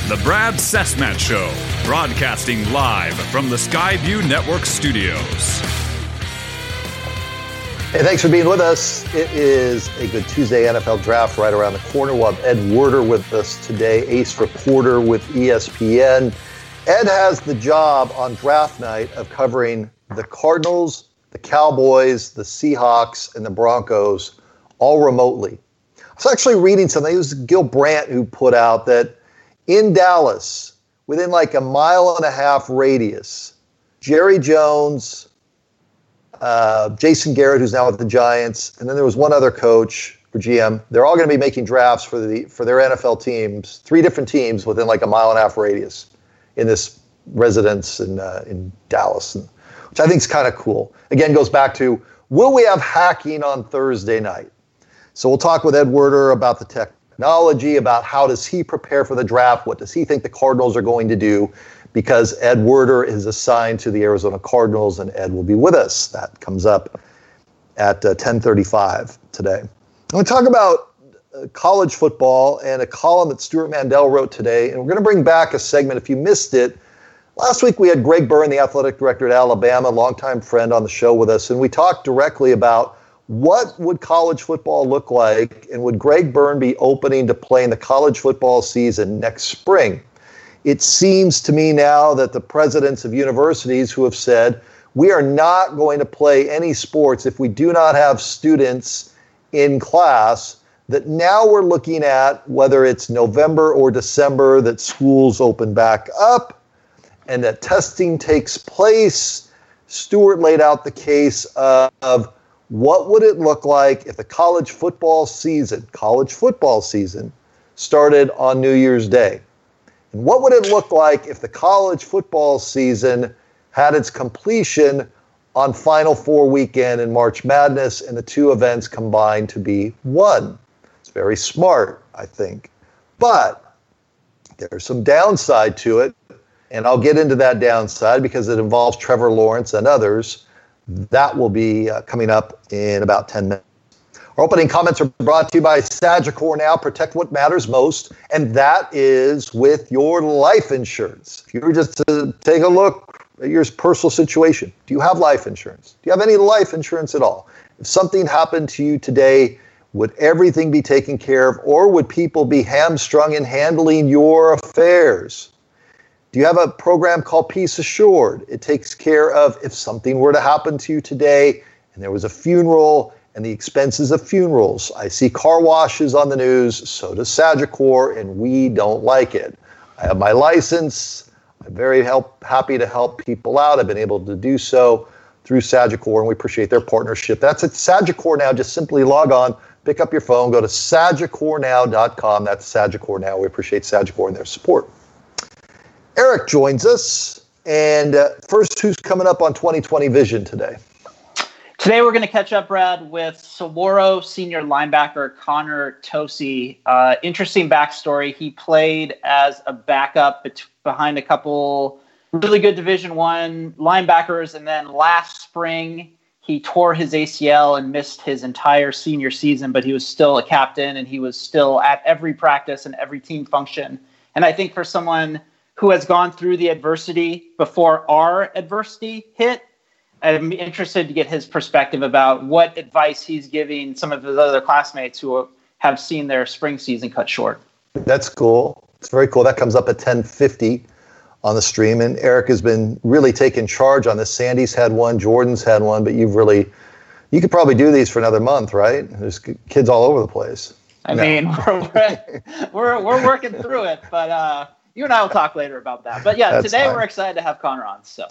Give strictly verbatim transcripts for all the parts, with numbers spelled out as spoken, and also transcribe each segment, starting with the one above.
The Brad Cessmat Show, broadcasting live from the Skyview Network studios. Hey, thanks for being with us. It is a good Tuesday N F L draft right around the corner. We'll have Ed Werder with us today, ace reporter with E S P N. Ed has the job on draft night of covering the Cardinals, the Cowboys, the Seahawks, and the Broncos, all remotely. I was actually reading something. It was Gil Brandt who put out that in Dallas, within like a mile and a half radius, Jerry Jones, uh, Jason Garrett, who's now with the Giants, and then there was one other coach or G M. They're all going to be making drafts for the for their N F L teams, three different teams within like a mile and a half radius in this residence in uh, in Dallas, which I think is kind of cool. Again, goes back to, will we have hacking on Thursday night? So we'll talk with Ed Werder about the technology, about how does he prepare for the draft, what does he think the Cardinals are going to do, because Ed Werder is assigned to the Arizona Cardinals, and Ed will be with us. That comes up at uh, ten thirty-five today. I'm going to talk about uh, college football and a column that Stuart Mandel wrote today, and we're going to bring back a segment. If you missed it, last week we had Greg Byrne, the athletic director at Alabama, longtime friend on the show with us, and we talked directly about what would college football look like, and would Greg Byrne be opening to play in the college football season next spring? It seems to me now that the presidents of universities who have said, we are not going to play any sports if we do not have students in class, that now we're looking at whether it's November or December that schools open back up and that testing takes place. Stuart laid out the case of what would it look like if the college football season, college football season started on New Year's Day? And what would it look like if the college football season had its completion on Final Four weekend in March Madness and the two events combined to be one? It's very smart, I think. But there's some downside to it, and I'll get into that downside because it involves Trevor Lawrence and others. That will be uh, coming up in about ten minutes. Our opening comments are brought to you by Sagicor Now. Protect what matters most, and that is with your life insurance. If you were just to take a look at your personal situation, do you have life insurance? Do you have any life insurance at all? If something happened to you today, would everything be taken care of, or would people be hamstrung in handling your affairs? Do you have a program called Peace Assured? It takes care of if something were to happen to you today and there was a funeral and the expenses of funerals. I see car washes on the news, so does Sagicor, and we don't like it. I have my license. I'm very help, happy to help people out. I've been able to do so through Sagicor, and we appreciate their partnership. That's at Sagicor Now. Just simply log on, pick up your phone, go to sagicor now dot com. That's Sagicor Now. We appreciate Sagicor and their support. Eric joins us, and uh, first, who's coming up on twenty twenty Vision today? Today we're going to catch up, Brad, with Saguaro senior linebacker Connor Tosi. Uh, interesting backstory. He played as a backup bet- behind a couple really good Division One linebackers, and then last spring he tore his A C L and missed his entire senior season, but he was still a captain, and he was still at every practice and every team function. And I think for someone who has gone through the adversity before our adversity hit, I'm interested to get his perspective about what advice he's giving some of his other classmates who have seen their spring season cut short. That's cool. It's very cool. That comes up at ten fifty on the stream. And Eric has been really taking charge on this. Sandy's had one, Jordan's had one, but you've really, you could probably do these for another month, right? There's kids all over the place. I no. mean, we're, we're, we're working through it, but uh, you and I will talk later about that. But yeah, That's today fine. We're excited to have Connor on. So.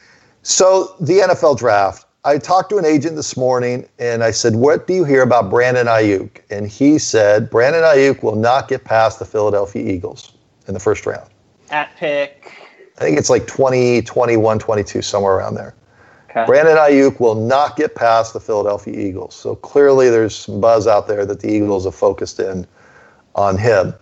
So the N F L draft, I talked to an agent this morning and I said, what do you hear about Brandon Ayuk? And he said, Brandon Ayuk will not get past the Philadelphia Eagles in the first round. At pick. I think it's like twenty, twenty-one, twenty-two, somewhere around there. Okay. Brandon Ayuk will not get past the Philadelphia Eagles. So clearly there's some buzz out there that the Eagles have focused in on him.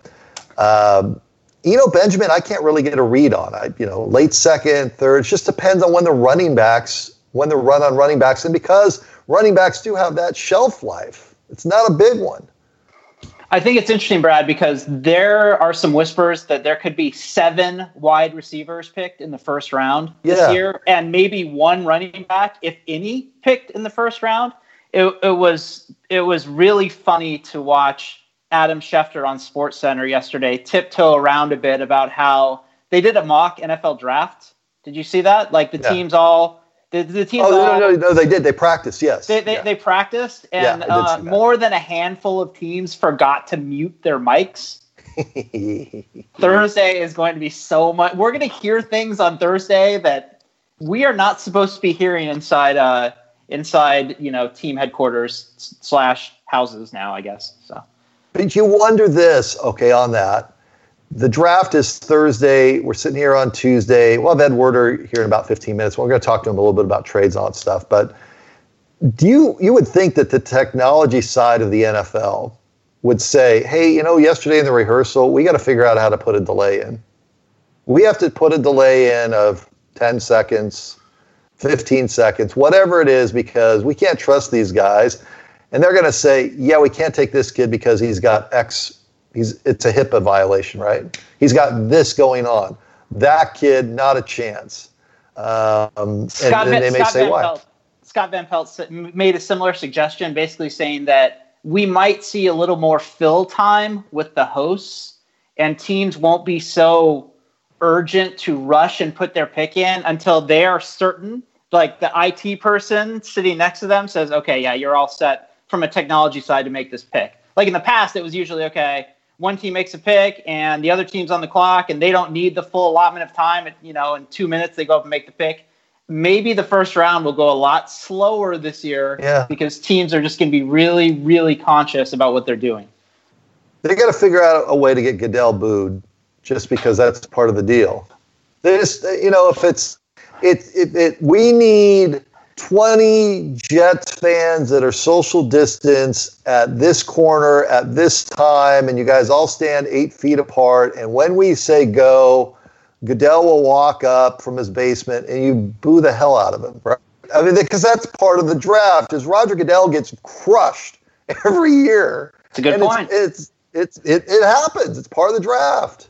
Um, You know, Benjamin, I can't really get a read on. I, you know, late second, third, it just depends on when the running backs, when the run on running backs, and because running backs do have that shelf life, it's not a big one. I think it's interesting, Brad, because there are some whispers that there could be seven wide receivers picked in the first round this yeah. year, and maybe one running back, if any, picked in the first round. It, it was it was really funny to watch Adam Schefter on SportsCenter yesterday tiptoe around a bit about how they did a mock N F L draft. Did you see that? Like the yeah. teams all the, the teams. Oh all, no, no, no, they did. They practiced. Yes, they they, yeah. they practiced, and yeah, uh, more than a handful of teams forgot to mute their mics. Thursday is going to be so much. We're going to hear things on Thursday that we are not supposed to be hearing inside. Uh, inside, you know, team headquarters slash houses now, I guess. So, but you wonder this, okay, on that. The draft is Thursday. We're sitting here on Tuesday. We'll have Ed Werder here in about fifteen minutes. We're going to talk to him a little bit about trades on stuff. But do you you would think that the technology side of the N F L would say, hey, you know, yesterday in the rehearsal, we got to figure out how to put a delay in. We have to put a delay in of ten seconds, fifteen seconds, whatever it is, because we can't trust these guys. And they're going to say, yeah, we can't take this kid because he's got X. He's it's a HIPAA violation, right? He's got this going on. That kid, not a chance. Um, and Scott then Van, they may Scott say Van why. Pelt, Scott Van Pelt made a similar suggestion, basically saying that we might see a little more fill time with the hosts, and teams won't be so urgent to rush and put their pick in until they are certain. Like the I T person sitting next to them says, okay, yeah, you're all set from a technology side to make this pick. Like in the past, it was usually, okay, one team makes a pick and the other team's on the clock and they don't need the full allotment of time. And, you know, in two minutes, they go up and make the pick. Maybe the first round will go a lot slower this year yeah. because teams are just going to be really, really conscious about what they're doing. They got to figure out a way to get Goodell booed just because that's part of the deal. They just, you know, if it's, it, it, it, we need twenty Jets fans that are social distance at this corner at this time, and you guys all stand eight feet apart. And when we say go, Goodell will walk up from his basement and you boo the hell out of him, right? I mean, because that's part of the draft. Is Roger Goodell gets crushed every year. It's a good and point. It's, it's, it's it, it happens. It's part of the draft.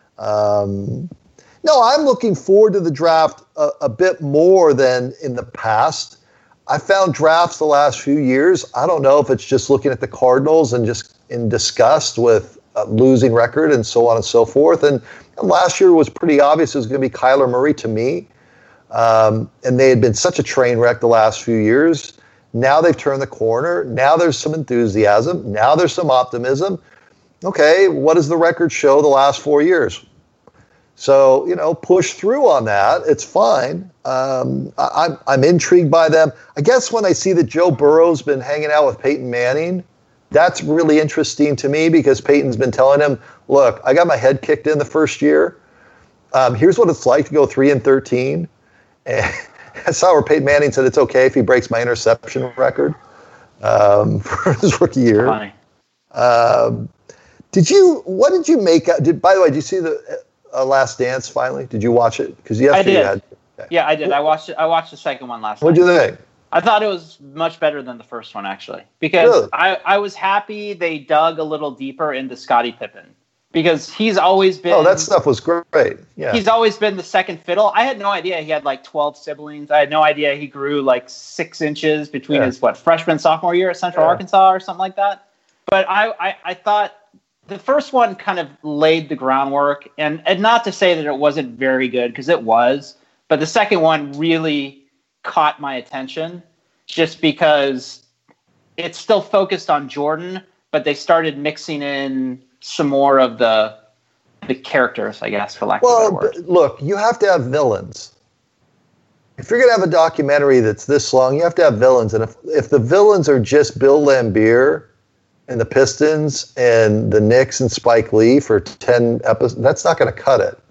Um, no, I'm looking forward to the draft a, a bit more than in the past. I found drafts the last few years. I don't know if it's just looking at the Cardinals and just in disgust with a losing record and so on and so forth. And, and last year was pretty obvious it was going to be Kyler Murray to me. Um, and they had been such a train wreck the last few years. Now they've turned the corner. Now there's some enthusiasm. Now there's some optimism. Okay, what does the record show the last four years? So, you know, push through on that. It's fine. Um, I, I'm I'm intrigued by them. I guess when I see that Joe Burrow's been hanging out with Peyton Manning, that's really interesting to me because Peyton's been telling him, look, I got my head kicked in the first year. Um, here's what it's like to go three and thirteen. And I saw where Peyton Manning said it's okay if he breaks my interception record um, for his rookie year. Funny. Um, did you, what did you make, did, by the way, did you see the uh, Last Dance finally? Did you watch it? Because yesterday I did. you had. Okay. Yeah, I did. I watched it. I watched the second one last What'd night. you think? I thought it was much better than the first one, actually, because Really? I, I was happy they dug a little deeper into Scottie Pippen because he's always been. Oh, that stuff was great. Yeah. He's always been the second fiddle. I had no idea he had like twelve siblings. I had no idea he grew like six inches between Yeah. his what freshman sophomore year at Central Yeah. Arkansas or something like that. But I, I, I thought the first one kind of laid the groundwork, and, and not to say that it wasn't very good because it was, but the second one really caught my attention just because it's still focused on Jordan, but they started mixing in some more of the the characters, I guess, for lack Well, of a better word. but look, you have to have villains. If you're going to have a documentary that's this long, you have to have villains. And if, if the villains are just Bill Laimbeer and the Pistons and the Knicks and Spike Lee for ten episodes, that's not going to cut it.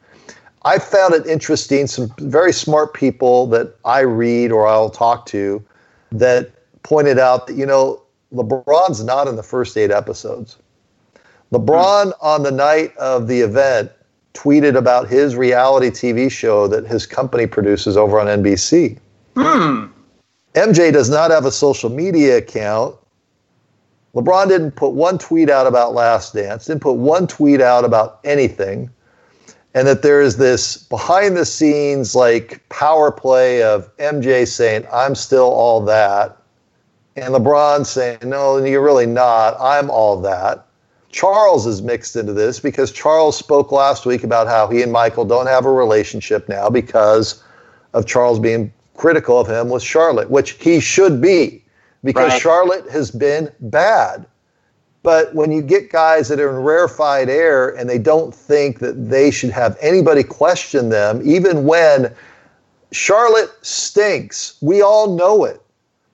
I found it interesting, some very smart people that I read or I'll talk to that pointed out that, you know, LeBron's not in the first eight episodes. LeBron, on the night of the event, tweeted about his reality T V show that his company produces over on N B C. Hmm. M J does not have a social media account. LeBron didn't put one tweet out about Last Dance, didn't put one tweet out about anything, and that there is this behind-the-scenes like power play of M J saying, I'm still all that, and LeBron saying, no, you're really not, I'm all that. Charles is mixed into this because Charles spoke last week about how he and Michael don't have a relationship now because of Charles being critical of him with Charlotte, which he should be. Because right. Charlotte has been bad. But when you get guys that are in rarefied air and they don't think that they should have anybody question them, even when Charlotte stinks, we all know it.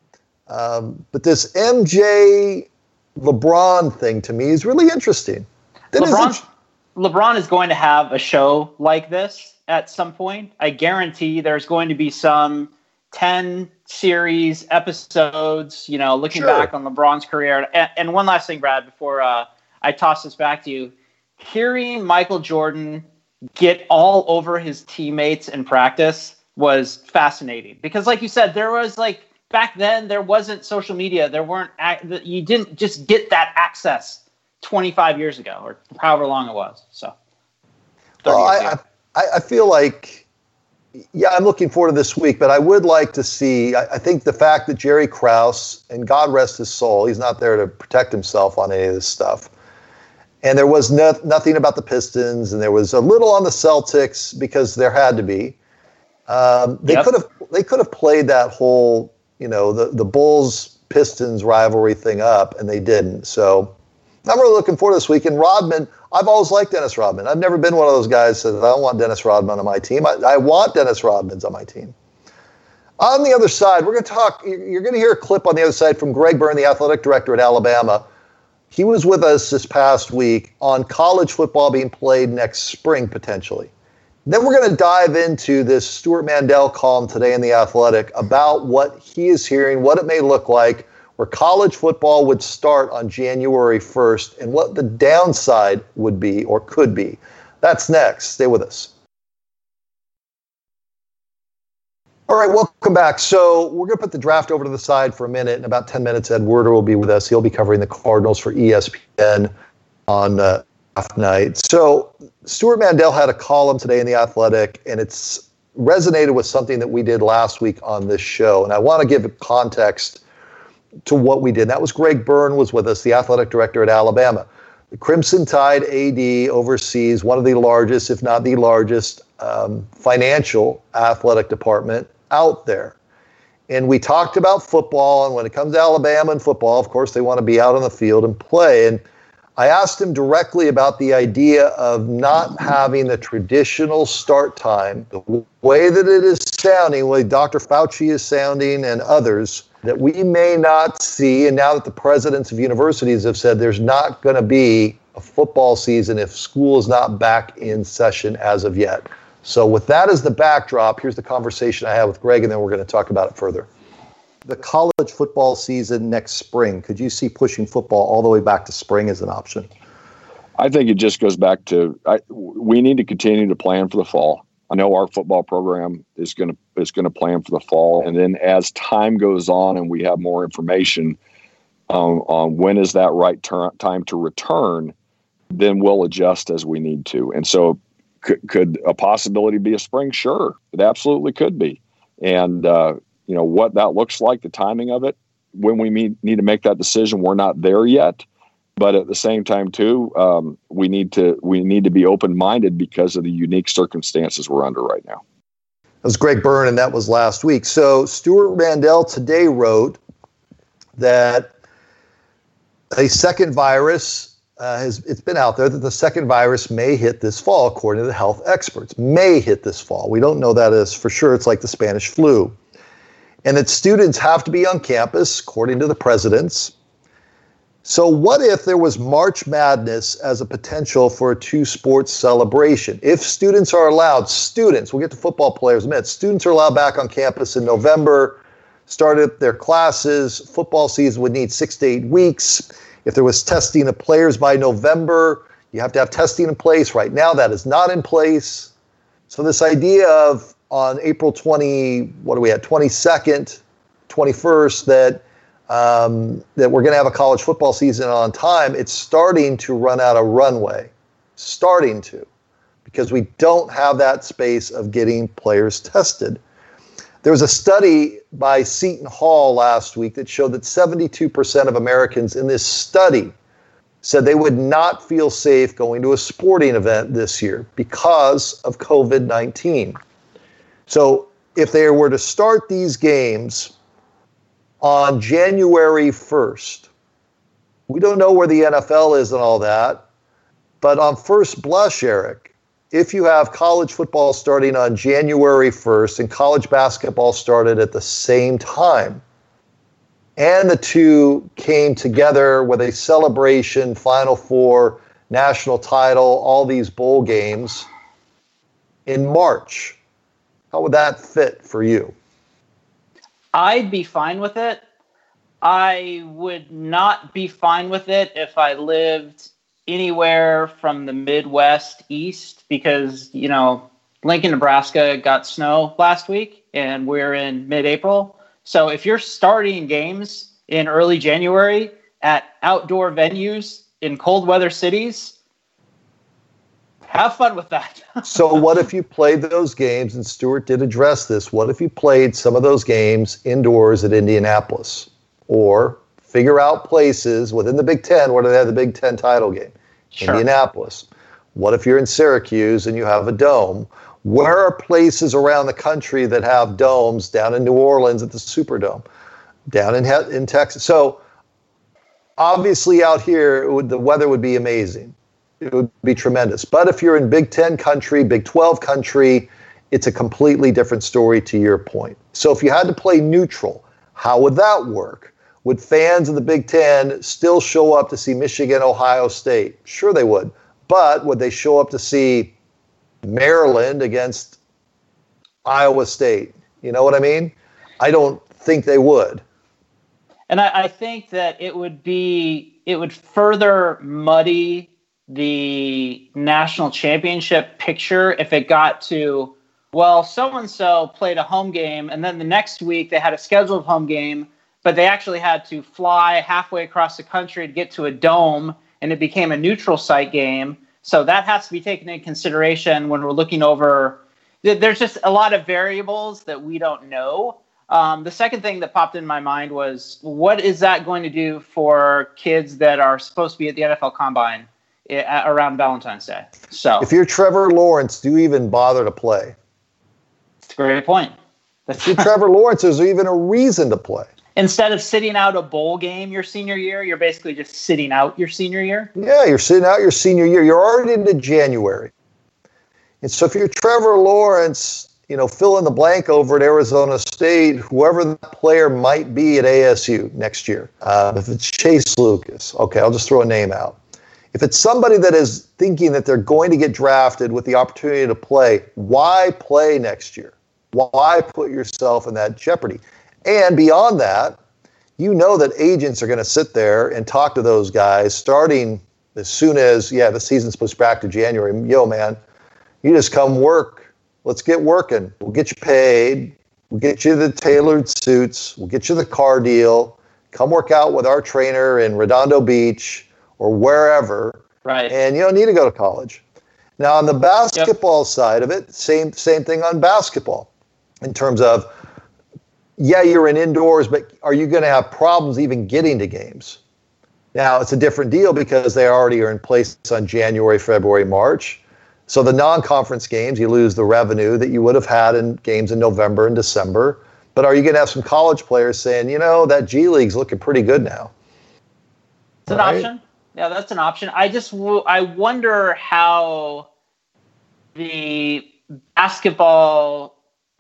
Um, but this M J LeBron thing to me is really interesting. LeBron, LeBron is going to have a show like this at some point. I guarantee there's going to be some ten series episodes, you know, looking sure. back on LeBron's career. And, and one last thing, Brad, before uh, I toss this back to you. Hearing Michael Jordan get all over his teammates in practice was fascinating. Because like you said, there was like, back then, there wasn't social media. There weren't, you didn't just get that access twenty-five years ago or however long it was. So, well, I, I, I feel like, yeah, I'm looking forward to this week, but I would like to see, I, I think the fact that Jerry Krause, and God rest his soul, he's not there to protect himself on any of this stuff. And there was no, nothing about the Pistons, and there was a little on the Celtics because there had to be. Um, they yep. could have they could have played that whole, you know, the, the Bulls-Pistons rivalry thing up, and they didn't. So I'm really looking forward to this week. And Rodman, I've always liked Dennis Rodman. I've never been one of those guys that says, I don't want Dennis Rodman on my team. I, I want Dennis Rodman's on my team. On the other side, we're going to talk, you're going to hear a clip on the other side from Greg Byrne, the athletic director at Alabama. He was with us this past week on college football being played next spring, potentially. Then we're going to dive into this Stuart Mandel column today in The Athletic about what he is hearing, what it may look like, where college football would start on January first, and what the downside would be or could be. That's next. Stay with us. All right, welcome back. So we're going to put the draft over to the side for a minute. In about ten minutes, Ed Werder will be with us. He'll be covering the Cardinals for E S P N on uh, draft night. So Stuart Mandel had a column today in The Athletic, and it's resonated with something that we did last week on this show. And I want to give context to what we did. That was Greg Byrne was with us, the athletic director at Alabama. The Crimson Tide A D oversees one of the largest, if not the largest, um, financial athletic department out there. And we talked about football, and when it comes to Alabama and football, of course, they want to be out on the field and play. And I asked him directly about the idea of not having the traditional start time, the way that it is sounding, the way Doctor Fauci is sounding and others, that we may not see, and now that the presidents of universities have said there's not going to be a football season if school is not back in session as of yet. So with that as the backdrop, here's the conversation I had with Greg, and then we're going to talk about it further. The college football season next spring, could you see pushing football all the way back to spring as an option? I think it just goes back to I, we need to continue to plan for the fall. I know our football program is going to is going to plan for the fall, and then as time goes on and we have more information um, on when is that right ter- time to return, then we'll adjust as we need to. And so, could, could a possibility be a spring? Sure, it absolutely could be. And uh, you know what that looks like, the timing of it, when we need need to make that decision, we're not there yet. But at the same time, too, um, we need to we need to be open-minded because of the unique circumstances we're under right now. That was Greg Byrne, and that was last week. So Stuart Mandel today wrote that a second virus uh, has it's been out there that the second virus may hit this fall, according to the health experts. May hit this fall. We don't know that as for sure. It's like the Spanish flu, and that students have to be on campus, according to the presidents. So what if there was March Madness as a potential for a two-sports celebration? If students are allowed, students, we'll get to football players in a minute, students are allowed back on campus in November, started their classes, football season would need six to eight weeks. If there was testing of players by November, you have to have testing in place. Right now, that is not in place. So this idea of on April twentieth, what are we at, twenty-second, twenty-first, that um, that we're going to have a college football season on time, it's starting to run out of runway. Starting to. Because we don't have that space of getting players tested. There was a study by Seton Hall last week that showed that seventy-two percent of Americans in this study said they would not feel safe going to a sporting event this year because of covid nineteen. So if they were to start these games on January first, we don't know where the N F L is and all that, but on first blush, Eric, if you have college football starting on January first and college basketball started at the same time, and the two came together with a celebration, Final Four, national title, all these bowl games in March, how would that fit for you? I'd be fine with it. I would not be fine with it if I lived anywhere from the Midwest east, because, you know, Lincoln, Nebraska got snow last week and we're in mid-April. So if you're starting games in early January at outdoor venues in cold weather cities, have fun with that. So what if you played those games, and Stuart did address this, what if you played some of those games indoors at Indianapolis? Or figure out places within the Big Ten where they have the Big Ten title game. Sure. Indianapolis. What if you're in Syracuse and you have a dome? Where are places around the country that have domes? Down in New Orleans at the Superdome, down in in Texas. So obviously out here, it would, the weather would be amazing. It would be tremendous. But if you're in Big Ten country, Big twelve country, it's a completely different story to your point. So if you had to play neutral, how would that work? Would fans of the Big Ten still show up to see Michigan, Ohio State? Sure they would. But would they show up to see Maryland against Iowa State? You know what I mean? I don't think they would. And I, I think that it would be, it would further muddy the national championship picture if it got to, well, so-and-so played a home game, and then the next week they had a scheduled home game, but they actually had to fly halfway across the country to get to a dome, and it became a neutral site game. So that has to be taken into consideration when we're looking over. There's just a lot of variables that we don't know. Um, the second thing that popped in my mind was, what is that going to do for kids that are supposed to be at the N F L Combine around Valentine's Day? So if you're Trevor Lawrence, do you even bother to play? That's a great point. If you're Trevor Lawrence, is there even a reason to play? Instead of sitting out a bowl game your senior year, you're basically just sitting out your senior year? Yeah, you're sitting out your senior year. You're already into January. And so if you're Trevor Lawrence, you know, fill in the blank over at Arizona State, whoever the player might be at A S U next year. Uh, if it's Chase Lucas, okay, I'll just throw a name out. If it's somebody that is thinking that they're going to get drafted with the opportunity to play, why play next year? Why put yourself in that jeopardy? And beyond that, you know that agents are going to sit there and talk to those guys starting as soon as, yeah, the season's pushed back to January. Yo, man, you just come work. Let's get working. We'll get you paid. We'll get you the tailored suits. We'll get you the car deal. Come work out with our trainer in Redondo Beach or wherever. Right. And you don't need to go to college. Now, on the basketball yep. side of it, same same thing on basketball in terms of, yeah, you're in indoors, but are you going to have problems even getting to games? Now, it's a different deal because they already are in place on January, February, March. So the non-conference games, you lose the revenue that you would have had in games in November and December. But are you going to have some college players saying, you know, that G League's looking pretty good now? It's an right? option. Yeah, that's an option. I just w- I wonder how the basketball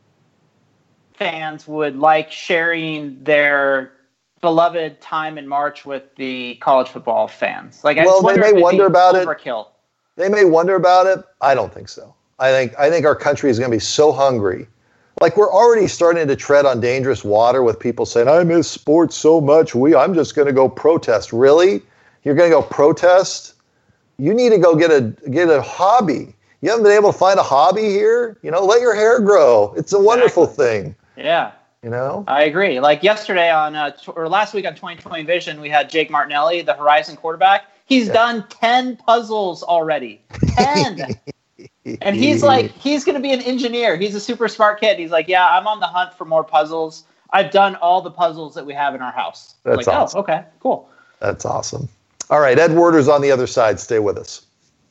fans would like sharing their beloved time in March with the college football fans. Like, I well, they may wonder about overkill. it. They may wonder about it. I don't think so. I think I think our country is going to be so hungry. Like, we're already starting to tread on dangerous water with people saying, I miss sports so much. We, I'm just going to go protest. Really? You're going to go protest? You need to go get a get a hobby. You haven't been able to find a hobby here? You know, let your hair grow. It's a wonderful exactly. thing. Yeah. You know, I agree. Like yesterday on, uh, t- or last week on twenty twenty Vision, we had Jake Martinelli, the Horizon quarterback. He's yeah. done ten puzzles already. ten. And he's like, he's going to be an engineer. He's a super smart kid. He's like, yeah, I'm on the hunt for more puzzles. I've done all the puzzles that we have in our house. That's like, awesome. Oh, okay, cool. That's awesome. All right, Ed Werder's on the other side. Stay with us.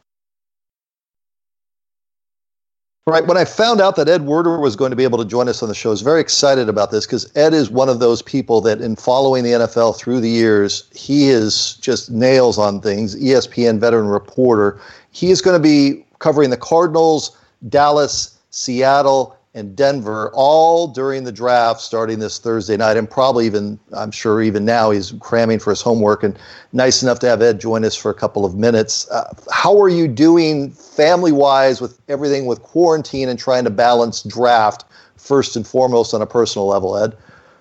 Right, when I found out that Ed Werder was going to be able to join us on the show, I was very excited about this because Ed is one of those people that in following the N F L through the years, he is just nails on things, E S P N veteran reporter. He is going to be covering the Cardinals, Dallas, Seattle, and Denver all during the draft starting this Thursday night, and probably even, I'm sure even now, he's cramming for his homework, and nice enough to have Ed join us for a couple of minutes. Uh, how are you doing family-wise with everything with quarantine and trying to balance draft first and foremost on a personal level, Ed?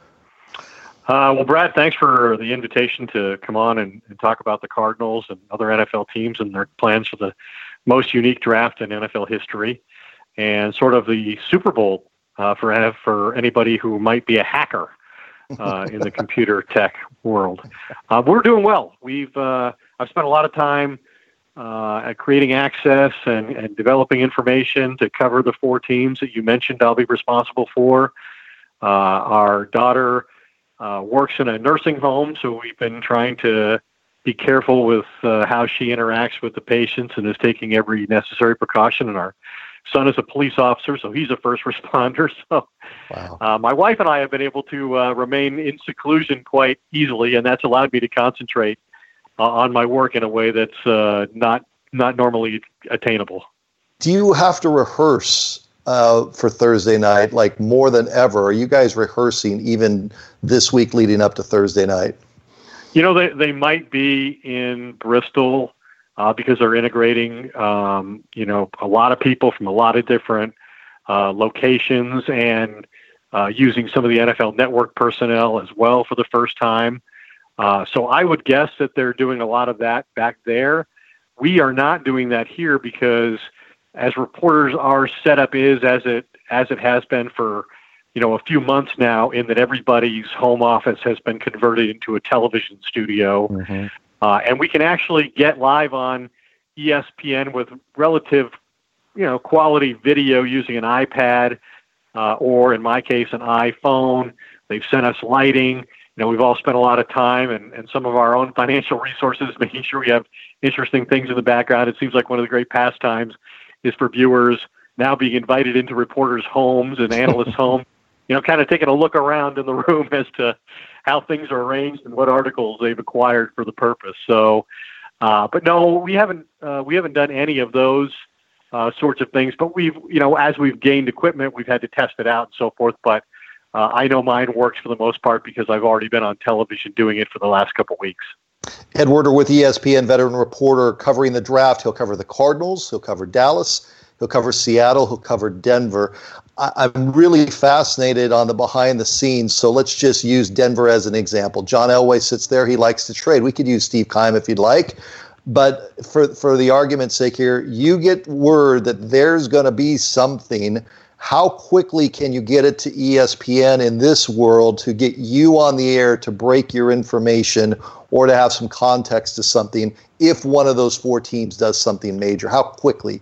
Uh, well, Brad, thanks for the invitation to come on and, and talk about the Cardinals and other N F L teams and their plans for the most unique draft in N F L history, and sort of the Super Bowl uh, for for anybody who might be a hacker uh, in the computer tech world. Uh, we're doing well. We've uh, I've spent a lot of time uh, at creating access and, and developing information to cover the four teams that you mentioned I'll be responsible for. Uh, our daughter uh, works in a nursing home, so we've been trying to be careful with uh, how she interacts with the patients and is taking every necessary precaution. And our son is a police officer, so he's a first responder. So wow. uh, my wife and I have been able to uh, remain in seclusion quite easily, and that's allowed me to concentrate uh, on my work in a way that's uh, not not normally attainable. Do you have to rehearse uh, for Thursday night, like more than ever? Are you guys rehearsing even this week leading up to Thursday night? You know, they, they might be in Bristol uh, because they're integrating, um, you know, a lot of people from a lot of different uh, locations and uh, using some of the N F L Network personnel as well for the first time. Uh, so I would guess that they're doing a lot of that back there. We are not doing that here because as reporters, our setup is as it as it has been for you know, a few months now, in that everybody's home office has been converted into a television studio. Mm-hmm. Uh, and we can actually get live on E S P N with relative, you know, quality video using an iPad uh, or, in my case, an iPhone. They've sent us lighting. You know, we've all spent a lot of time and, and some of our own financial resources making sure we have interesting things in the background. It seems like one of the great pastimes is for viewers now being invited into reporters' homes and analysts' homes. You know, kind of taking a look around in the room as to how things are arranged and what articles they've acquired for the purpose. So, uh, but no, we haven't uh, we haven't done any of those uh, sorts of things. But we've, you know, as we've gained equipment, we've had to test it out and so forth. But uh, I know mine works for the most part because I've already been on television doing it for the last couple of weeks. Ed Werder with E S P N veteran reporter covering the draft. He'll cover the Cardinals. He'll cover Dallas. He'll cover Seattle. He'll cover Denver. I'm really fascinated on the behind the scenes. So let's just use Denver as an example. John Elway sits there. He likes to trade. We could use Steve Keim if you'd like. But for, for the argument's sake here, you get word that there's going to be something. How quickly can you get it to E S P N in this world to get you on the air to break your information or to have some context to something if one of those four teams does something major? How quickly?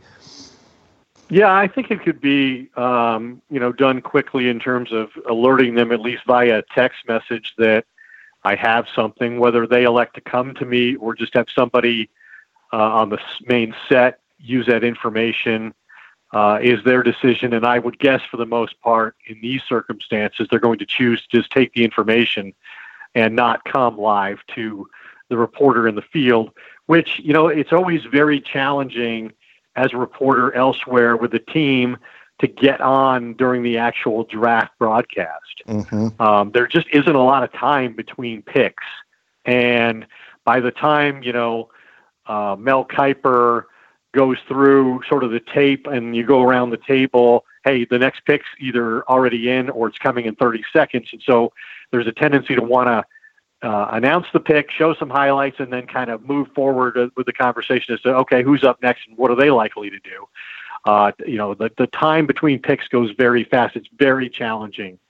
Yeah, I think it could be, um, you know, done quickly in terms of alerting them, at least via text message, that I have something, whether they elect to come to me or just have somebody uh, on the main set use that information uh, is their decision. And I would guess for the most part in these circumstances, they're going to choose to just take the information and not come live to the reporter in the field, which, you know, it's always very challenging as a reporter elsewhere with the team to get on during the actual draft broadcast. Mm-hmm. Um, there just isn't a lot of time between picks. And by the time, you know, uh, Mel Kiper goes through sort of the tape and you go around the table, hey, the next pick's either already in or it's coming in thirty seconds. And so there's a tendency to want to Uh, announce the pick, show some highlights, and then kind of move forward uh, with the conversation as to, okay, who's up next and what are they likely to do? Uh, you know, the, the time between picks goes very fast. It's very challenging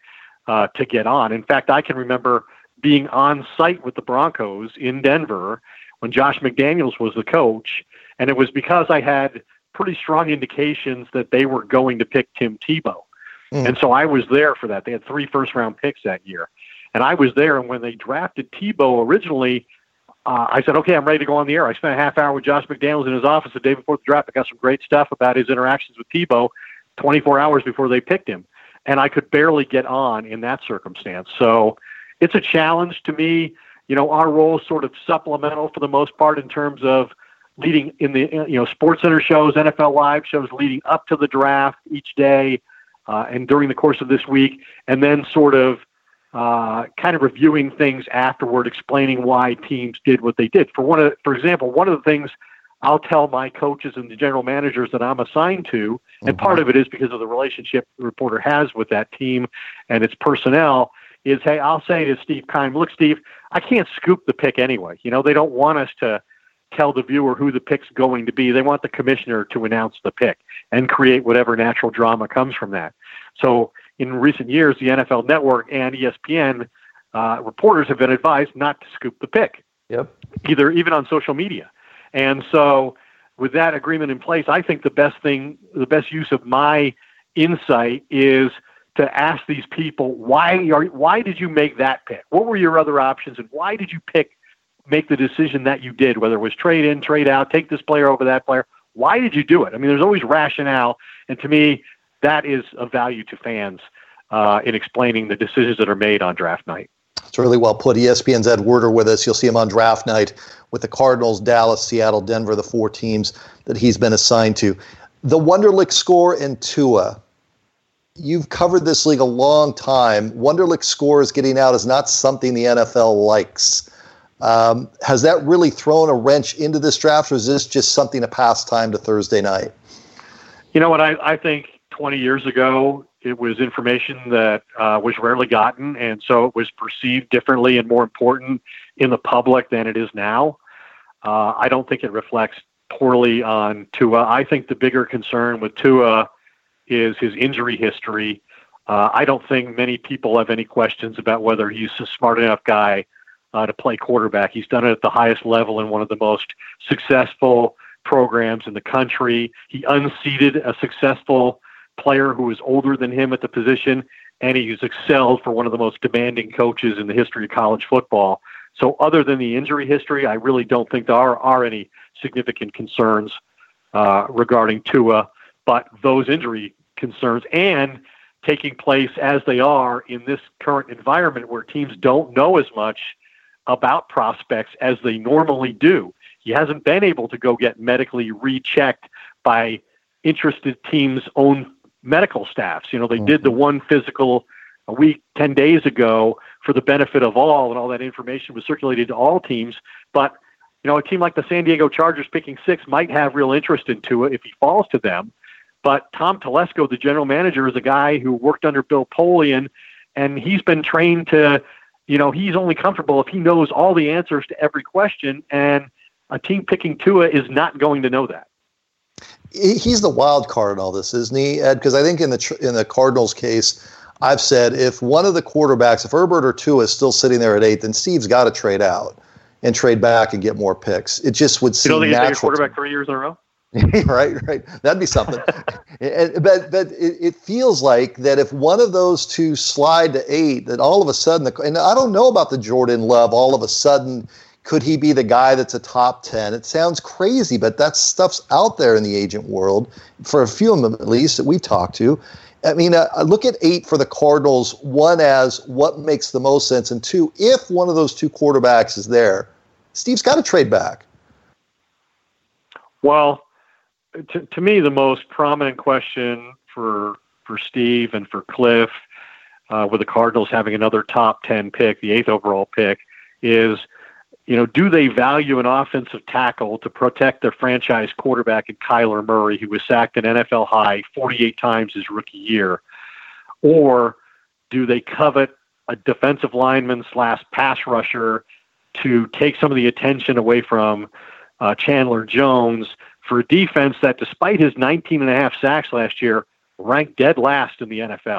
uh, to get on. In fact, I can remember being on site with the Broncos in Denver when Josh McDaniels was the coach, and it was because I had pretty strong indications that they were going to pick Tim Tebow. Mm. And so I was there for that. They had three first-round picks that year. And I was there, and when they drafted Tebow originally, uh, I said, okay, I'm ready to go on the air. I spent a half hour with Josh McDaniels in his office the day before the draft. I got some great stuff about his interactions with Tebow twenty-four hours before they picked him. And I could barely get on in that circumstance. So it's a challenge to me. You know, our role is sort of supplemental for the most part in terms of leading in the, you know, Sports Center shows, N F L Live shows leading up to the draft each day uh, and during the course of this week, and then sort of uh, kind of reviewing things afterward, explaining why teams did what they did. For one of, for example, one of the things I'll tell my coaches and the general managers that I'm assigned to, and mm-hmm. part of it is because of the relationship the reporter has with that team and its personnel, is, hey, I'll say to Steve Keim, look, Steve, I can't scoop the pick anyway. You know, they don't want us to tell the viewer who the pick's going to be. They want the commissioner to announce the pick and create whatever natural drama comes from that. So in recent years, the N F L Network and E S P N uh, reporters have been advised not to scoop the pick, yep. either even on social media. And so with that agreement in place, I think the best thing, the best use of my insight is to ask these people, why are, why did you make that pick? What were your other options, and why did you pick make the decision that you did, whether it was trade in, trade out, take this player over that player? Why did you do it? I mean, there's always rationale. And to me, that is of value to fans uh, in explaining the decisions that are made on draft night. It's really well put. E S P N's Ed Werder with us. You'll see him on draft night with the Cardinals, Dallas, Seattle, Denver, the four teams that he's been assigned to. The Wonderlic score and Tua. You've covered this league a long time. Wonderlic scores getting out is not something the N F L likes. Um, has that really thrown a wrench into this draft, or is this just something to pass time to Thursday night? You know what? I, I think twenty years ago, it was information that uh, was rarely gotten, and so it was perceived differently and more important in the public than it is now. Uh, I don't think it reflects poorly on Tua. I think the bigger concern with Tua is his injury history. Uh, I don't think many people have any questions about whether he's a smart enough guy Uh, to play quarterback. He's done it at the highest level in one of the most successful programs in the country. He unseated a successful player who was older than him at the position, and he's excelled for one of the most demanding coaches in the history of college football. So other than the injury history, I really don't think there are, are any significant concerns uh, regarding Tua, but those injury concerns and taking place as they are in this current environment where teams don't know as much about prospects as they normally do. He hasn't been able to go get medically rechecked by interested teams' own medical staffs. You know, they mm-hmm. did the one physical a week, ten days ago for the benefit of all, and all that information was circulated to all teams. But, you know, a team like the San Diego Chargers picking six might have real interest in Tua if he falls to them. But Tom Telesco, the general manager, is a guy who worked under Bill Polian, and he's been trained to, you know, he's only comfortable if he knows all the answers to every question, and a team picking Tua is not going to know that. He's the wild card in all this, isn't he, Ed? Because I think in the in the Cardinals case, I've said if one of the quarterbacks, if Herbert or Tua is still sitting there at eight, then Steve's got to trade out and trade back and get more picks. It just would seem natural. You don't think he's a quarterback three years in a row? right, right. That'd be something. and, but but it, it feels like that if one of those two slide to eight, that all of a sudden, the, and I don't know about the Jordan Love, all of a sudden, could he be the guy that's a top ten? It sounds crazy, but that stuff's out there in the agent world, for a few of them at least that we talked to. I mean, uh, look at eight for the Cardinals, one as what makes the most sense, and two, if one of those two quarterbacks is there, Steve's got to trade back. Well, To, to me, the most prominent question for for Steve and for Cliff, uh, with the Cardinals having another top ten pick, the eighth overall pick, is, you know, do they value an offensive tackle to protect their franchise quarterback in Kyler Murray, who was sacked an N F L high forty-eight times his rookie year, or do they covet a defensive lineman slash pass rusher to take some of the attention away from uh, Chandler Jones, for a defense that, despite his nineteen and a half sacks last year, ranked dead last in the N F L.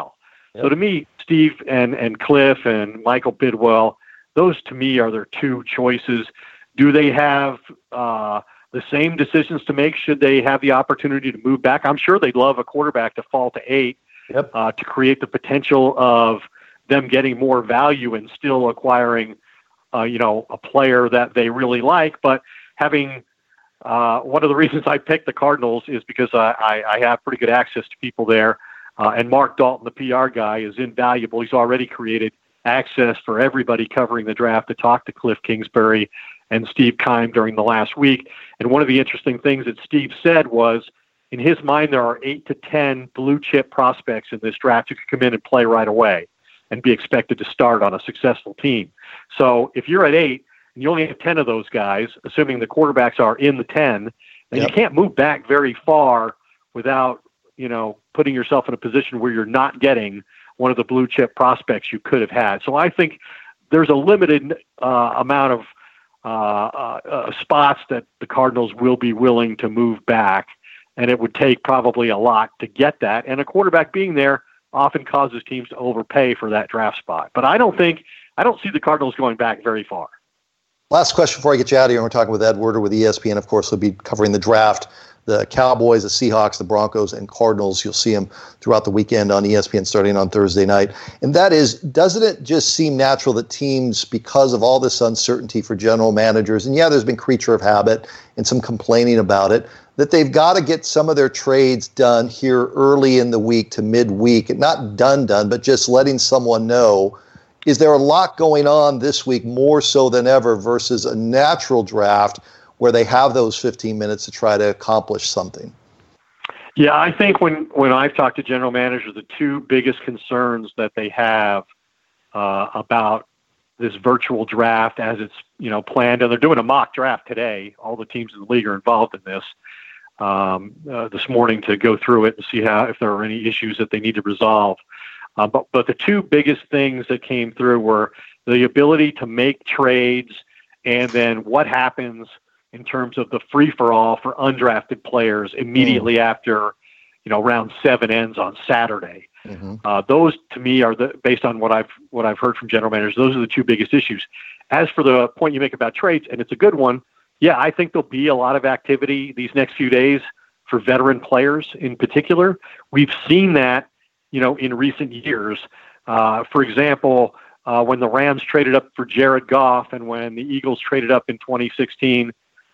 Yep. So to me, Steve and, and Cliff and Michael Bidwell, those to me are their two choices. Do they have uh, the same decisions to make should they have the opportunity to move back? I'm sure they'd love a quarterback to fall to eight yep. uh, to create the potential of them getting more value and still acquiring, uh, you know, a player that they really like. But having uh, one of the reasons I picked the Cardinals is because I, I, I have pretty good access to people there. Uh, and Mark Dalton, the P R guy, is invaluable. He's already created access for everybody covering the draft to talk to Cliff Kingsbury and Steve Keim during the last week. And one of the interesting things that Steve said was, in his mind, there are eight to ten blue chip prospects in this draft who could come in and play right away and be expected to start on a successful team. So if you're at eight and you only have ten of those guys, assuming the quarterbacks are in the ten, then yep. you can't move back very far without, you know, putting yourself in a position where you're not getting one of the blue chip prospects you could have had. So I think there's a limited uh, amount of uh, uh, uh, spots that the Cardinals will be willing to move back, and it would take probably a lot to get that. And a quarterback being there often causes teams to overpay for that draft spot. But I don't think, I don't see the Cardinals going back very far. Last question before I get you out of here. We're talking with Ed Werder with E S P N. Of course, he'll be covering the draft. The Cowboys, the Seahawks, the Broncos, and Cardinals. You'll see him throughout the weekend on E S P N starting on Thursday night. And that is, doesn't it just seem natural that teams, because of all this uncertainty for general managers, and yeah, there's been creature of habit and some complaining about it, that they've got to get some of their trades done here early in the week to midweek, and not done done, but just letting someone know. Is there a lot going on this week, more so than ever, versus a natural draft where they have those fifteen minutes to try to accomplish something? Yeah, I think when, when I've talked to general managers, the two biggest concerns that they have uh, about this virtual draft as it's, you know, planned, and they're doing a mock draft today. All the teams in the league are involved in this um, uh, this morning to go through it and see how, if there are any issues that they need to resolve. Uh, but, but the two biggest things that came through were the ability to make trades, and then what happens in terms of the free-for-all for undrafted players immediately mm. after, you know, round seven ends on Saturday. Mm-hmm. Uh, those, to me, are the based on what I've what I've heard from general managers. Those are the two biggest issues. As for the point you make about trades, and it's a good one, yeah, I think there'll be a lot of activity these next few days for veteran players in particular. We've seen that, you know, in recent years. Uh, for example, uh, when the Rams traded up for Jared Goff, and when the Eagles traded up in twenty sixteen.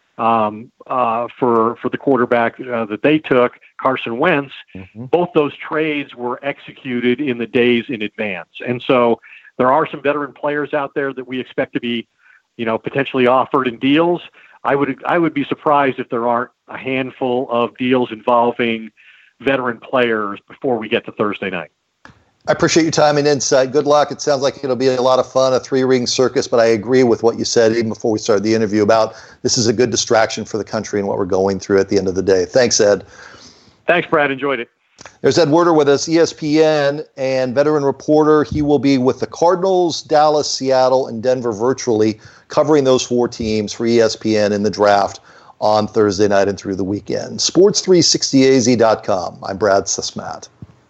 Um, uh, for for the quarterback uh, that they took, Carson Wentz, mm-hmm. both those trades were executed in the days in advance. And so there are some veteran players out there that we expect to be, you know, potentially offered in deals. I would I would be surprised if there aren't a handful of deals involving veteran players before we get to Thursday night. I appreciate your time and insight. Good luck. It sounds like it'll be a lot of fun, a three-ring circus, but I agree with what you said even before we started the interview about this is a good distraction for the country and what we're going through at the end of the day. Thanks, Ed. Thanks, Brad. Enjoyed it. There's Ed Werder with us, E S P N and veteran reporter. He will be with the Cardinals, Dallas, Seattle, and Denver virtually, covering those four teams for E S P N in the draft on Thursday night and through the weekend. sports three sixty A Z dot com. I'm Brad Susmat.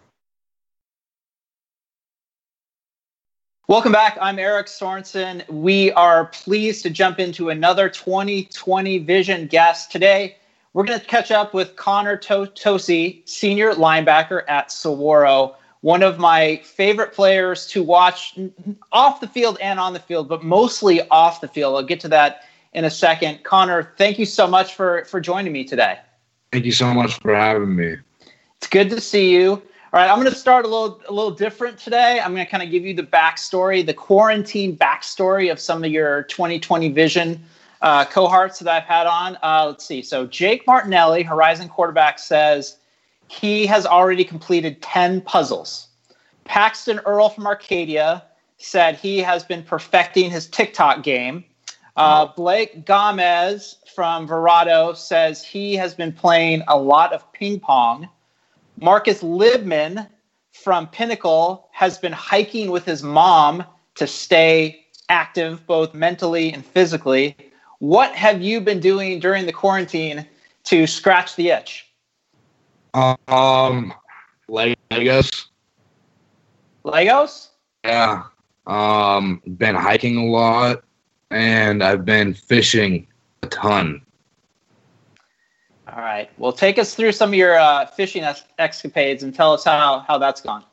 Welcome back. I'm Eric Sorensen. We are pleased to jump into another twenty twenty Vision guest. Today, we're going to catch up with Connor to- Tosi, senior linebacker at Saguaro, one of my favorite players to watch off the field and on the field, but mostly off the field. I'll get to that in a second. Connor, thank you so much for, for joining me today. Thank you so much for having me. It's good to see you. All right, I'm going to start a little a little different today. I'm going to kind of give you the backstory, the quarantine backstory of some of your twenty twenty Vision uh, cohorts that I've had on. Uh, let's see. So Jake Martinelli, Horizon quarterback, says he has already completed ten puzzles. Paxton Earl from Arcadia said he has been perfecting his TikTok game. Uh, Blake Gomez from Verado says he has been playing a lot of ping pong. Marcus Libman from Pinnacle has been hiking with his mom to stay active both mentally and physically. What have you been doing during the quarantine to scratch the itch? Um, Legos. Legos? Yeah. Um, been hiking a lot, and I've been fishing a ton. All right. Well, take us through some of your uh, fishing es- escapades and tell us how, how that's gone.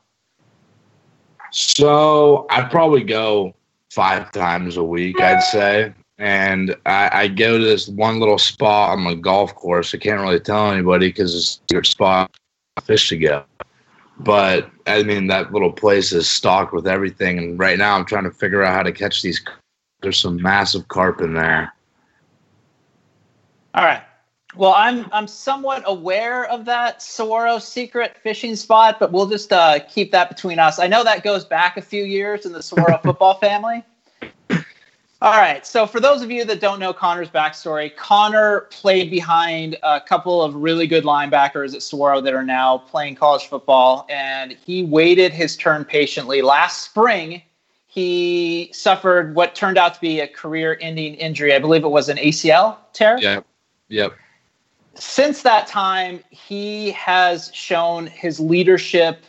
So I probably go five times a week, I'd say. And I, I go to this one little spot on the golf course. I can't really tell anybody because it's a secret spot for fish to go. But, I mean, that little place is stocked with everything. And right now I'm trying to figure out how to catch these. There's some massive carp in there. All right. Well, I'm I'm somewhat aware of that Saguaro secret fishing spot, but we'll just uh, keep that between us. I know that goes back a few years in the Saguaro football family. All right. So for those of you that don't know Connor's backstory, Connor played behind a couple of really good linebackers at Saguaro that are now playing college football, and he waited his turn patiently. Last spring, he suffered what turned out to be a career-ending injury. I believe it was an A C L tear. Yep. Yep. Since that time, he has shown his leadership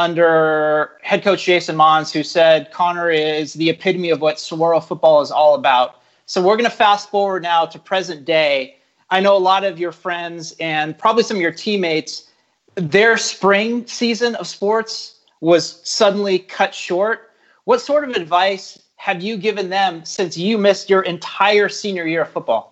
under head coach Jason Mons, who said Connor is the epitome of what Saguaro football is all about. So we're going to fast forward now to present day. I know a lot of your friends and probably some of your teammates, their spring season of sports was suddenly cut short. What sort of advice have you given them since you missed your entire senior year of football?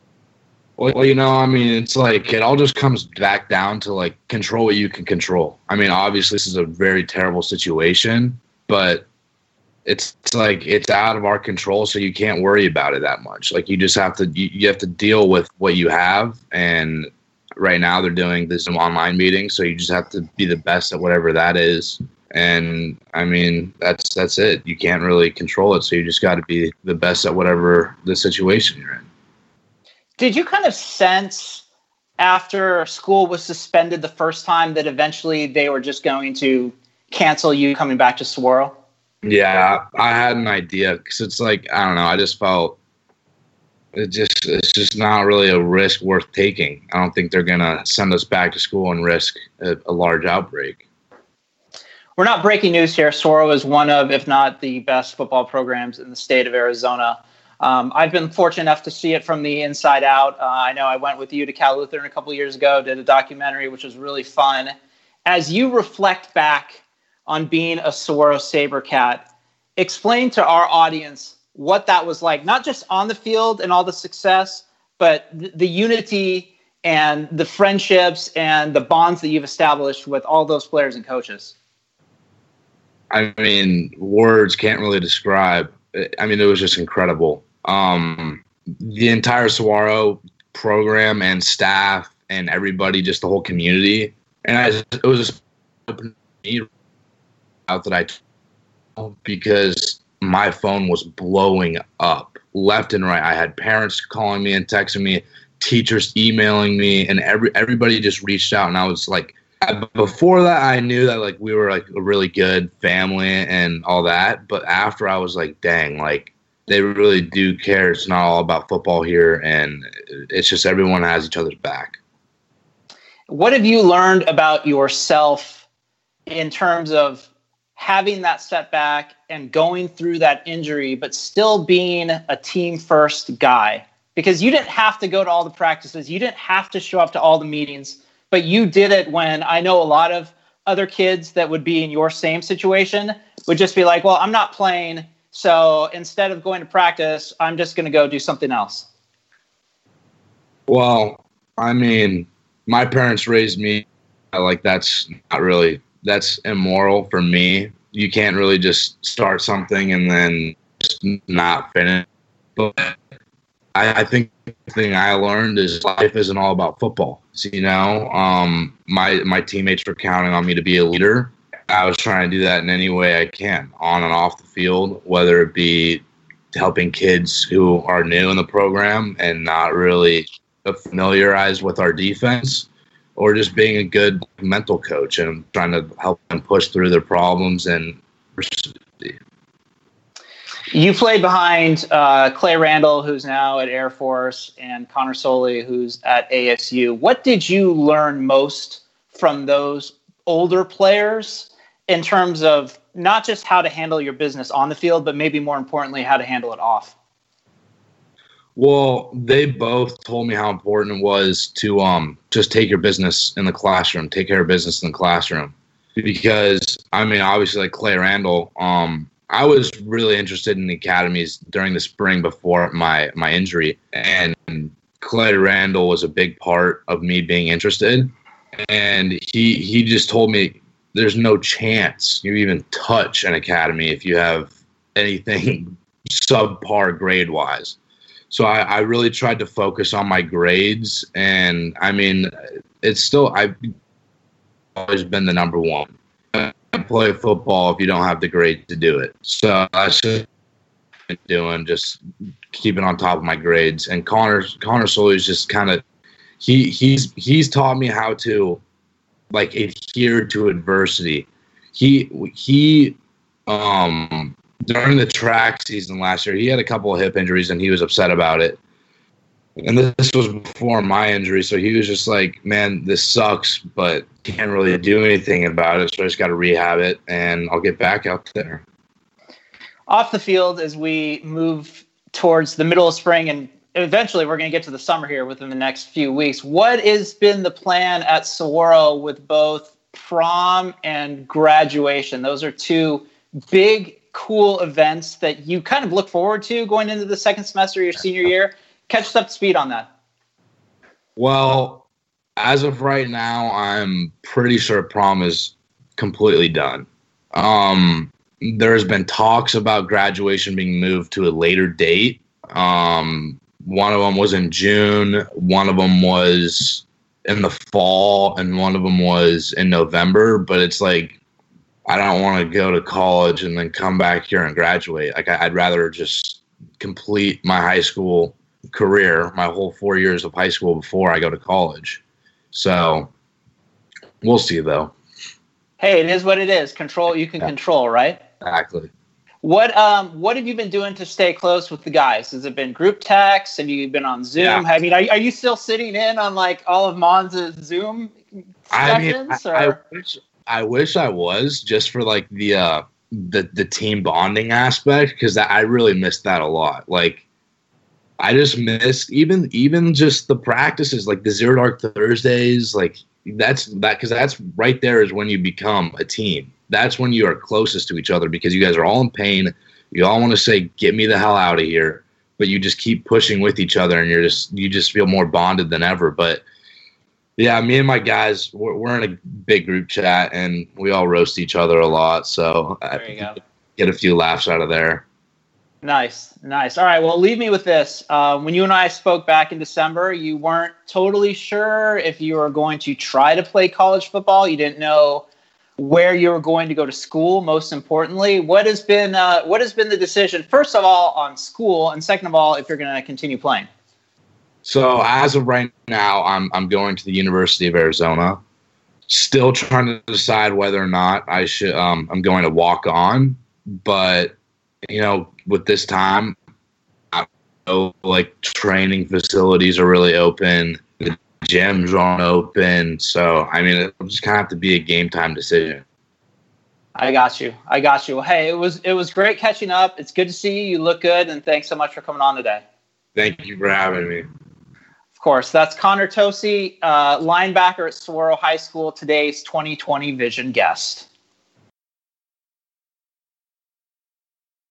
Well, you know, I mean, it's like it all just comes back down to like control what you can control. I mean, obviously, this is a very terrible situation, but it's, it's like it's out of our control, so you can't worry about it that much. Like you just have to you, you have to deal with what you have. And right now, they're doing this online meeting, so you just have to be the best at whatever that is. And I mean, that's that's it. You can't really control it, so you just got to be the best at whatever the situation you're in. Did you kind of sense after school was suspended the first time that eventually they were just going to cancel you coming back to Saguaro? Yeah, I had an idea because it's like, I don't know, I just felt it just it's just not really a risk worth taking. I don't think they're going to send us back to school and risk a, a large outbreak. We're not breaking news here. Saguaro is one of, if not the best football programs in the state of Arizona. Um, I've been fortunate enough to see it from the inside out. Uh, I know I went with you to Cal Lutheran a couple years ago, did a documentary, which was really fun. As you reflect back on being a Saguaro SaberCat, explain to our audience what that was like, not just on the field and all the success, but th- the unity and the friendships and the bonds that you've established with all those players and coaches. I mean, words can't really describe. I mean, it was just incredible. Um, the entire Saguaro program and staff and everybody, just the whole community. And I, it was just out that I told because my phone was blowing up left and right. I had parents calling me and texting me, teachers emailing me, and every everybody just reached out. And I was like, before that, I knew that like we were like a really good family and all that. But after, I was like, dang, like they really do care. It's not all about football here, and it's just everyone has each other's back. What have you learned about yourself in terms of having that setback and going through that injury, but still being a team first guy? Because you didn't have to go to all the practices. You didn't have to show up to all the meetings, but you did it when I know a lot of other kids that would be in your same situation would just be like, well, I'm not playing. So instead of going to practice, I'm just going to go do something else. Well, I mean, my parents raised me like that's not really, that's immoral for me. You can't really just start something and then just not finish. But I, I think the thing I learned is life isn't all about football. So, you know, um, my my teammates were counting on me to be a leader. I was trying to do that in any way I can, on and off the field, whether it be helping kids who are new in the program and not really familiarized with our defense, or just being a good mental coach and trying to help them push through their problems. And you played behind uh, Clay Randall, who's now at Air Force, and Connor Soley, who's at A S U. What did you learn most from those older players in terms of not just how to handle your business on the field, but maybe more importantly, how to handle it off? Well, they both told me how important it was to um, just take your business in the classroom, take care of business in the classroom. Because, I mean, obviously, like Clay Randall, um, I was really interested in the academies during the spring before my, my injury. And Clay Randall was a big part of me being interested. And he he just told me there's no chance you even touch an academy if you have anything subpar grade-wise. So I, I really tried to focus on my grades. And, I mean, it's still – I've always been the number one. I play football if you don't have the grade to do it. So that's what I've been doing, just keeping on top of my grades. And Connor Connor Sully's just kind of he he's he's taught me how to like adhere to adversity. He he um during the track season last year, he had a couple of hip injuries and he was upset about it. And this was before my injury, so he was just like, man, this sucks, but can't really do anything about it, so I just got to rehab it, and I'll get back out there. Off the field, as we move towards the middle of spring, and eventually we're going to get to the summer here within the next few weeks, what has been the plan at Saguaro with both prom and graduation? Those are two big, cool events that you kind of look forward to going into the second semester of your senior year. Catch us up to speed on that. Well, as of right now, I'm pretty sure prom is completely done. Um, there's been talks about graduation being moved to a later date. Um, one of them was in June, one of them was in the fall, and one of them was in November. But it's like, I don't want to go to college and then come back here and graduate. Like, I'd rather just complete my high school career, my whole four years of high school before I go to college. So we'll see, though. Hey, it is what it is. Control you can yeah. control, right? Exactly. What um what have you been doing to stay close with the guys? Has it been group texts? Have you been on Zoom? Yeah. I mean, are, are you still sitting in on like all of Monza's Zoom sessions? I mean, I, I wish I wish I was, just for like the uh the the team bonding aspect, because I really missed that a lot. Like, I just missed even even just the practices, like the Zero Dark Thursdays. Like, that's that because that's right there is when you become a team. That's when you are closest to each other, because you guys are all in pain. You all want to say, "Get me the hell out of here," but you just keep pushing with each other, and you're just you just feel more bonded than ever. But yeah, me and my guys, we're, we're in a big group chat, and we all roast each other a lot. So there you I go. Get a few laughs out of there. Nice, nice. All right, well, leave me with this. Uh, when you and I spoke back in December, you weren't totally sure if you were going to try to play college football. You didn't know where you were going to go to school, most importantly. What has been uh, what has been the decision, first of all, on school, and second of all, if you're going to continue playing? So as of right now, I'm I'm going to the University of Arizona. Still trying to decide whether or not I should. Um, I'm going to walk on, but you know, with this time, I know like training facilities are really open, the gyms aren't open. So I mean, it'll just kind of have to be a game time decision. I got you. I got you. Well, hey, it was it was great catching up. It's good to see you. You look good, and thanks so much for coming on today. Thank you for having me. Of course, that's Connor Tosi, uh, linebacker at Saguaro High School, today's twenty twenty Vision guest.